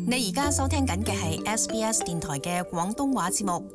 你而家收聽緊嘅係 SBS 電台嘅廣東話節目。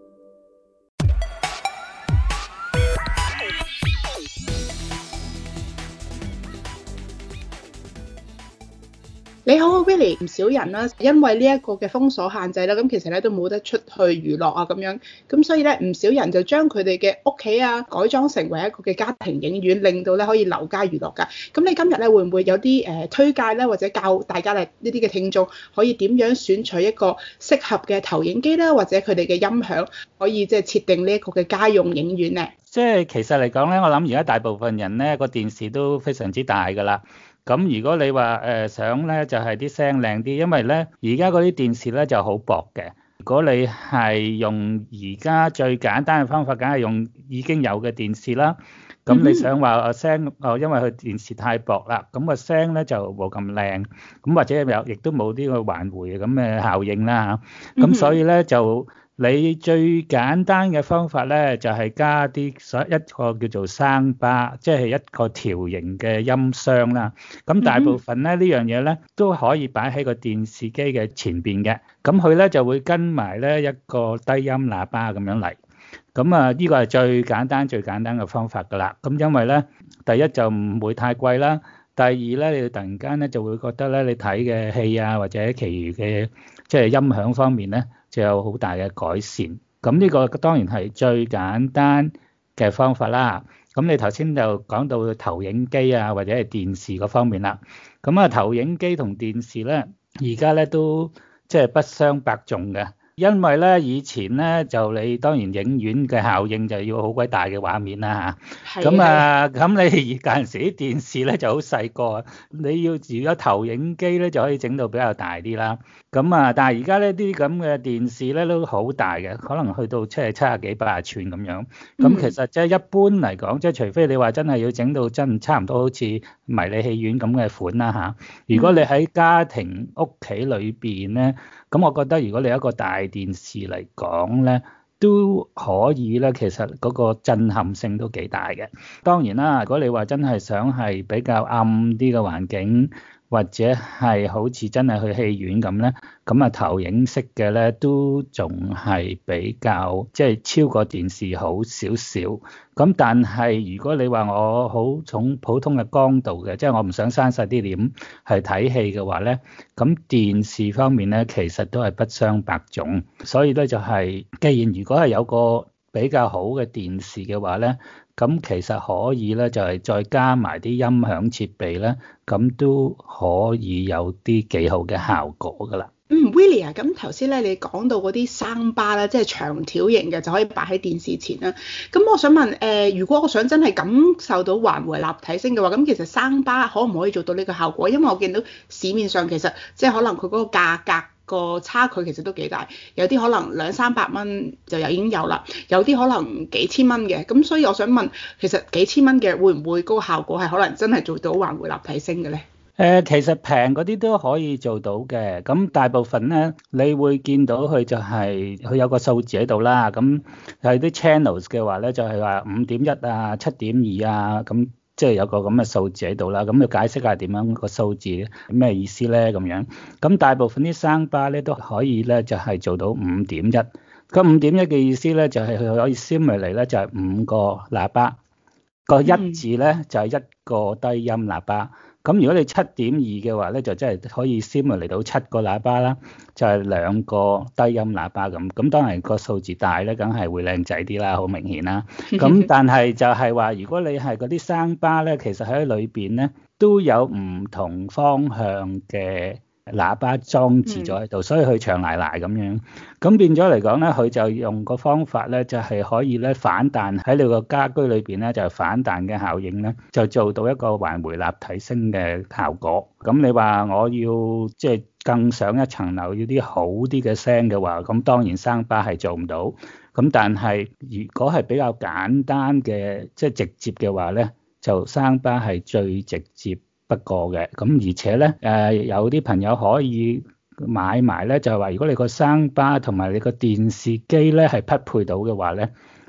你好啊 Willie， 唔少人啦，因為呢一個嘅封鎖限制啦，咁其實咧都冇得出去娛樂啊咁樣，咁所以咧唔少人就將佢哋嘅屋企啊改裝成為一個嘅家庭影院，令到咧可以留家娛樂㗎。咁你今日咧會唔會有啲推介咧，或者教大家咧呢啲嘅聽眾可以點樣選取一個適合嘅投影機啦，或者佢哋嘅音響可以即係設定呢一個嘅家用影院咧？ 即係其實嚟講咧，我諗而家大部分人咧個電視都非常之大㗎啦。咁如果你話想咧就係啲聲靚啲，因為咧而家嗰啲電視咧就好薄嘅。如果你係用而家最簡單嘅方法，梗係用已經有嘅電視啦。咁你想話聲因為佢電視太薄啦，咁個聲咧就冇咁靚，咁或者亦都冇呢個環迴咁嘅效應啦嚇。咁所以咧就你最簡單嘅方法咧，就係加啲一個叫做聲巴，即係一個條形嘅音箱啦。咁大部分咧呢樣嘢咧都可以擺喺個電視機嘅前邊嘅。咁佢咧就會跟埋咧一個低音喇叭咁樣嚟。咁啊，呢個係最簡單嘅方法㗎啦。咁因為咧，第一就唔會太貴啦。第二咧，你突然間咧就會覺得咧，你睇嘅戲啊或者其餘嘅即係音響方面咧，就有好大嘅改善。咁呢個當然係最簡單嘅方法啦。咁你頭先就講到投影機啊或者係電視嗰方面啦。咁啊，投影機同電視咧，而家咧都即係不相伯仲嘅。因為咧以前咧就你當然影院嘅效應就要好鬼大嘅畫面啦嚇，咁你嗰陣時啲電視咧就好細個，你要如果投影機咧就可以整到比較大啲啦。咁啊，但係而家呢啲咁嘅電視咧都好大嘅，可能去到即係70幾80寸咁樣。咁其實即係一般嚟講，即係除非你話真係要整到真差唔多好似迷你戲院咁嘅款啦嚇。如果你喺家庭屋企裏邊咧，咁我覺得如果你有一個大電視嚟講咧，都可以咧，其實嗰個震撼性都幾大嘅。當然啦，如果你話真係想係比較暗啲嘅環境，或者係好似真係去戲院咁咧，咁啊投影式嘅咧都仲係比較即係超過電視好少少。咁但係如果你話我好重普通嘅光度嘅，即係我唔想閂晒啲簾係睇戲嘅話咧，咁電視方面咧其實都係不相伯仲。所以咧就係，既然如果係有個比較好嘅電視嘅話咧，咁其實可以咧就係再加埋啲音響設備咧，咁都可以有啲幾好嘅效果㗎啦。 Willie 啊，咁頭先咧你講到嗰啲聲巴啦，即係長條形嘅就可以擺喺電視前啦。咁我想問如果我想真係感受到環迴立體聲嘅話，咁其實聲巴可唔可以做到呢個效果？因為我見到市面上其實即係可能佢嗰個價格個差距其實都幾大，有啲可能200-300蚊就已經有啦，有啲可能幾千蚊嘅。咁所以我想問，其實幾千蚊嘅會唔會嗰個效果係可能真係做到環迴立體聲嘅咧？ 其實平嗰啲都可以做到嘅，咁大部分咧，你會見到佢就係佢有個數字喺度啦，咁係啲 channels 嘅話咧，就係話5.1啊、7.2啊，咁即係有個咁嘅數字喺度啦，咁要解釋下點樣個數字咩意思咧咁樣，咁大部分啲聲巴咧都可以咧就係做到5.1，咁5.1嘅意思咧就係佢可以 simulate 咧就係5個喇叭，個一字咧就係一個低音喇叭。咁如果你7.2嘅話咧，就真係可以 simulate 到7個喇叭啦，就係2個低音喇叭咁。咁當然個數字大咧，梗係會靚仔啲啦，好明顯啦。咁但係就係話，如果你係嗰啲聲巴咧，其實喺裏邊咧都有唔同方向嘅喇叭裝置咗喺度，所以佢長賴賴咁樣。咁變咗嚟講咧，佢就用個方法咧，就係可以咧反彈喺你個家居裏邊咧，就係反彈嘅效應咧，就做到一個環迴立體聲嘅效果。咁你話我要即係更上一層樓，要啲好啲嘅聲嘅話，咁當然聲巴係做唔到。咁但係如果係比較簡單嘅，即係直接嘅話咧，就聲巴係最直接不過嘅。咁而且咧有啲朋友可以買埋咧，就係話如果你個聲巴同埋你個電視機咧係匹配到嘅話咧，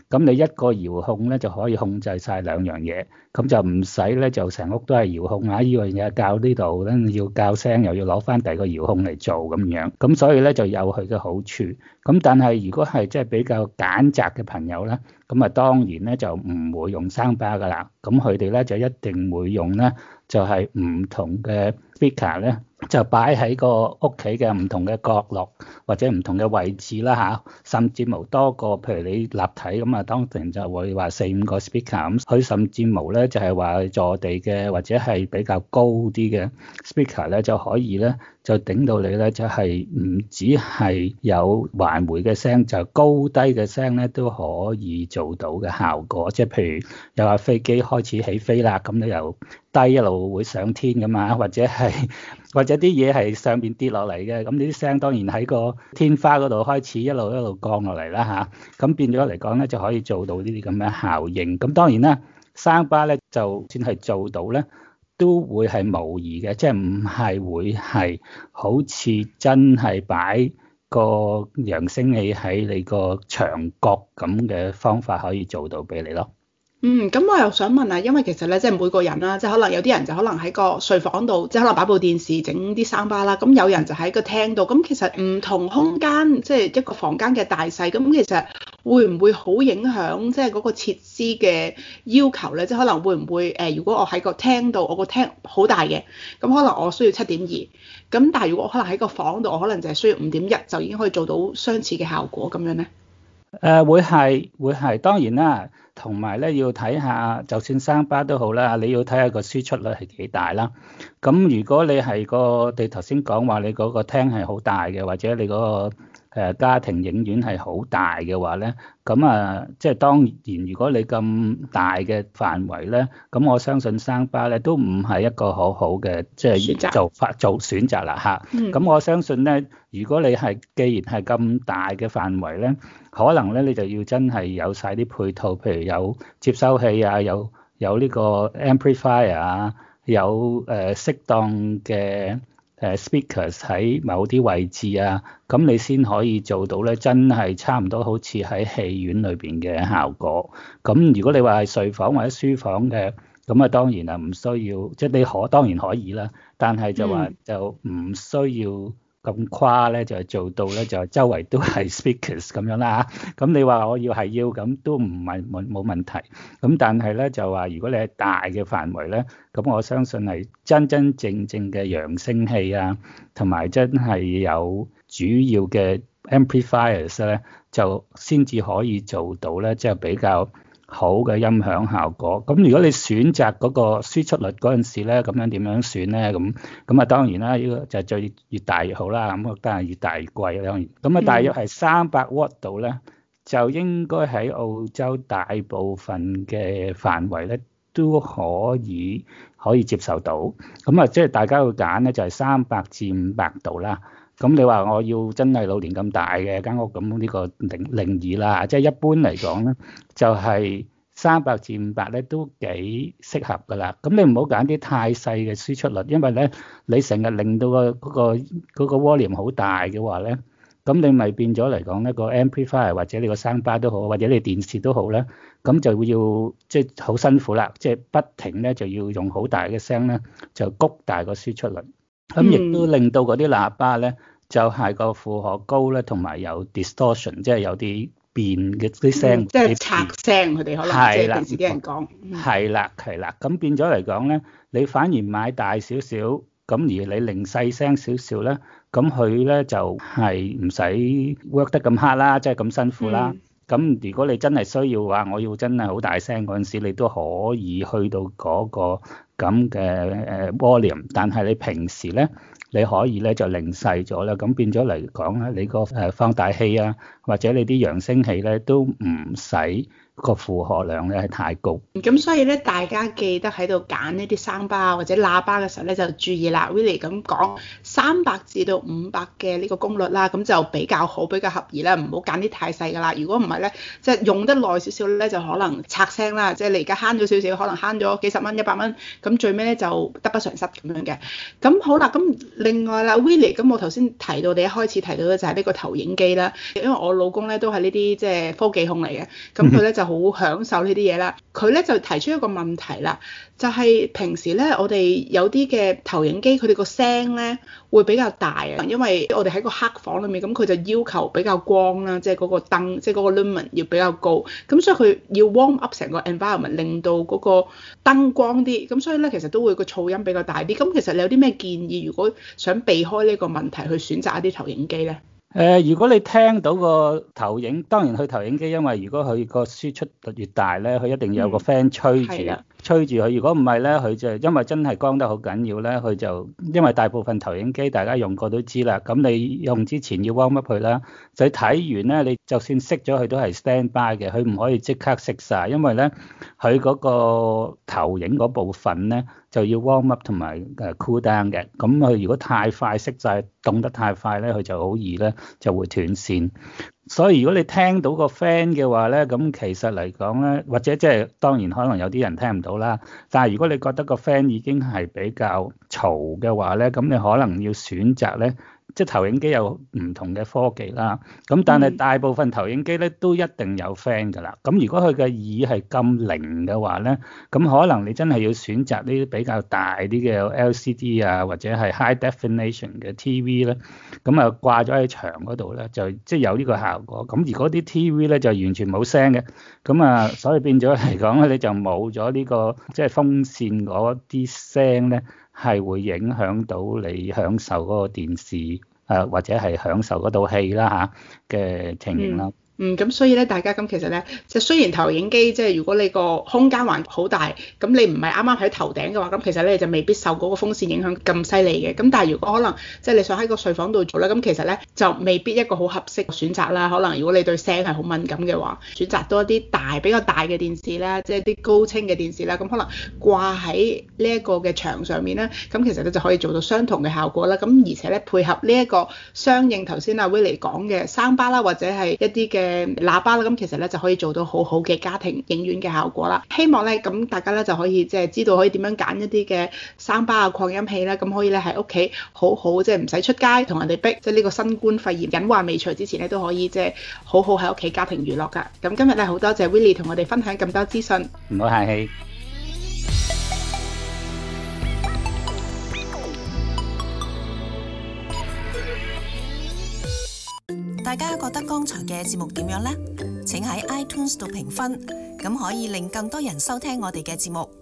咁你一個遙控咧就可以控制晒兩樣嘢，咁就唔使咧就成屋都係遙控啊！呢樣嘢校呢度，跟要校聲又要攞翻第二個遙控嚟做咁樣，咁所以咧就有佢嘅好處。咁但係如果係即係比較揀擇嘅朋友咧，咁啊當然咧就唔會用聲巴噶啦，咁佢哋咧就一定會用咧就係唔同嘅 speaker 咧，就擺喺個屋企嘅唔同嘅角落或者唔同嘅位置啦嚇，甚至無多個，譬如你立體咁啊，當然就會話4-5個 speaker 咁，佢甚至無咧就係話坐地嘅或者係比較高啲嘅 speaker 咧就可以咧就頂到你咧就係唔止係有環迴嘅聲，就高低嘅聲咧都可以做到嘅效果，即係譬如有架飛機開始起飛啦，咁你由低一路會上天㗎嘛，或者啲嘢係上邊跌落嚟嘅，咁呢啲聲當然喺個天花嗰度開始一路降落嚟啦嚇，咁變咗嚟講咧就可以做到呢啲咁嘅效應。咁當然啦，聲巴咧就算係做到咧，都會係模擬嘅，即係唔係會係好似真係擺個揚聲器喺你個牆角咁嘅方法可以做到俾你咯。 咁我又想問啊，因為其實咧，即係每個人啦，即係可能有啲人就可能喺個睡房度，即係可能擺部電視整啲聲巴啦，咁有人就喺個廳度，咁其實唔同空間，即係一個房間嘅大細，咁其實會唔會好影響即係嗰個設施嘅要求咧？即係可能會唔會如果我喺個廳度，我個廳好大嘅，咁可能我需要7.2，咁但係如果我可能喺個房度，我可能就係需要5.1，就已經可以做到相似嘅效果咁樣咧？ 會係，當然啦，同埋咧要睇下，就算聲巴都好啦，你要睇下個輸出率係幾大啦。咁如果你係你頭先講話你嗰個廳係好大嘅，或者你嗰個家庭影院係好大嘅話咧，咁啊，即係當然如果你咁大嘅範圍咧，咁我相信聲巴咧都唔係一個好好嘅即係做選擇啦嚇。咁我相信咧，如果你係既然係咁大嘅範圍咧，可能咧你就要真係有晒啲配套，譬如有接收器啊，有呢個 amplifier 啊，有適當嘅speakers 喺某啲位置啊，咁你先可以做到咧，真係差唔多好似喺戲院裏邊嘅效果。咁如果你話係睡房或者書房嘅，咁啊當然啊唔需要，即係你當然可以啦，但係就話就唔需要咁誇咧，就係做到咧就周圍都係 speakers 咁樣啦嚇。咁你話我要咁都唔係冇問題。咁但係咧就話如果你係大嘅範圍咧，咁我相信係真正嘅揚聲器啊，同埋真係有主要嘅 amplifiers 咧，就先至可以做到咧，即係比較好嘅音響效果。咁如果你選擇嗰個輸出率嗰陣時咧，咁樣點樣選咧？咁啊當然啦，呢個就最越大越好啦。咁當然越大越貴啦。咁啊大約係300 W 度咧，就應該喺澳洲大部分嘅範圍咧都可以接受到。咁啊即係大家要揀咧，就係300至500度啦。咁你話我要真係老年咁大嘅間屋，咁呢個另議啦。即係一般嚟講咧，就係300至500咧都幾適合噶啦。咁你唔好揀啲太細嘅輸出率，因為咧你成日令到嗰個 volume 好大嘅話咧，咁你咪變咗嚟講咧個 amplifier 或者你個聲巴都好，或者你電視都好咧，咁就要即係好辛苦啦，即係不停咧就要用好大嘅聲咧，就谷大個輸出率。咁亦都令到嗰啲喇叭咧，就係個負荷高咧，同埋有 distortion， 即係有啲變嘅啲聲， 即係拆聲，佢哋可能即係平時啲人講。 係啦，咁變咗嚟講咧，你反而買大少少，咁而你令細聲少少咧，咁佢咧就係唔使 work 得咁 hard 啦，即係咁辛苦啦。咁如果你真係需要話，我要真係好大聲嗰陣時，你都可以去到嗰個咁嘅volume，但係你平時咧，你可以咧就令細咗啦，咁變咗嚟講咧，你個放大器啊，或者你啲揚聲器咧都唔使個負荷量咧係太高。 咁所以咧，大家記得喺度揀呢啲生巴或者喇叭嘅時候咧，就注意啦。Willie 咁講300至到500嘅呢個功率啦，咁就比較好，比較合宜啦，唔好揀啲太細㗎啦。如果唔係咧，即係用得耐少少咧，就可能拆聲啦。即係你而家慳咗少少，可能慳咗幾十蚊、100蚊，咁最尾咧就得不償失咁樣嘅。咁好啦，咁另外啦，Willie，咁我頭先提到你一開始提到嘅就係呢個投影機啦，因為我老公咧都係呢啲即係科技控嚟嘅，咁佢咧就好享受呢啲嘢啦。佢咧就提出一個問題啦，就係平時咧我哋有啲嘅投影機，佢哋個聲咧會比較大啊，因為我哋喺個黑房裏面，咁佢就要求比較光啦，即係嗰個燈，即係嗰個 lumen 要比較高，咁所以佢要 warm up 成個 environment，令到嗰個燈光啲，咁所以咧其實都會個噪音比較大啲。咁其實你有啲咩建議，如果想避開呢個問題，去選擇一啲投影機咧？ 如果你聽到個投影，當然佢投影機，因為如果佢個輸出越大咧，佢一定要有個 fan 吹住，吹住佢。如果唔係咧，佢就因為真係光得好緊要咧，佢就因為大部分投影機大家用過都知啦。咁你用之前要 warm up 佢啦，就睇完咧，你就算熄咗佢都係 stand by 嘅，佢唔可以即刻熄晒，因為咧佢嗰個投影嗰部分咧就要 warm up 同埋cool down 嘅。咁佢如果太快熄晒，凍得太快咧，佢就好易咧就會斷線。所以如果你聽到個 fan 嘅話咧，咁其實嚟講咧，或者即係當然可能有啲人聽唔到啦。但係如果你覺得個 fan 已經係比較嘈嘅話咧，咁你可能要選擇咧，即係投影機有唔同嘅科技啦。咁但係大部分投影機咧都一定有 fan 㗎啦。咁如果佢嘅耳係咁靈嘅話咧，咁可能你真係要選擇呢啲比較大啲嘅 LCD 啊，或者係 high definition 嘅 TV 咧，咁啊掛咗喺牆嗰度咧，就即係有呢個效果。咁如果啲 TV 咧就完全冇聲嘅，咁啊所以變咗嚟講咧，你就冇咗呢個即係風扇嗰啲聲咧，係會影響到你享受嗰個電視或者係享受嗰套戲啦嚇嘅情形啦。 咁所以咧，大家咁其實咧，即係雖然投影機即係如果你個空間還好大，咁你唔係啱啱喺頭頂嘅話，咁其實咧就未必受嗰個風扇影響咁犀利嘅。咁但係如果可能即係你想喺個睡房度做咧，咁其實咧就未必一個好合適選擇啦。可能如果你對聲係好敏感嘅話，選擇多一啲比較大嘅電視啦，即係啲高清嘅電視啦，咁可能掛喺呢一個嘅牆上面咧，咁其實咧就可以做到相同嘅效果啦。咁而且咧配合呢一個相應頭先阿 Willie 講嘅生巴啦，或者係一啲嘅喇叭啦，咁其實咧就可以做到好好嘅家庭影院嘅效果啦。希望咧咁大家咧就可以即係知道可以點樣揀一啲嘅生巴啊、擴音器啦，咁可以咧喺屋企好好即係唔使出街同人哋逼，即係呢個新冠肺炎隱患未除之前咧都可以即係好好喺屋企家庭娛樂㗎。咁今日咧好多謝 Willie 同我哋分享咁多資訊。 唔好客氣。 大家覺得剛才嘅節目點樣呢？請喺 iTunes 度評分，咁可以令更多人收聽我哋嘅節目。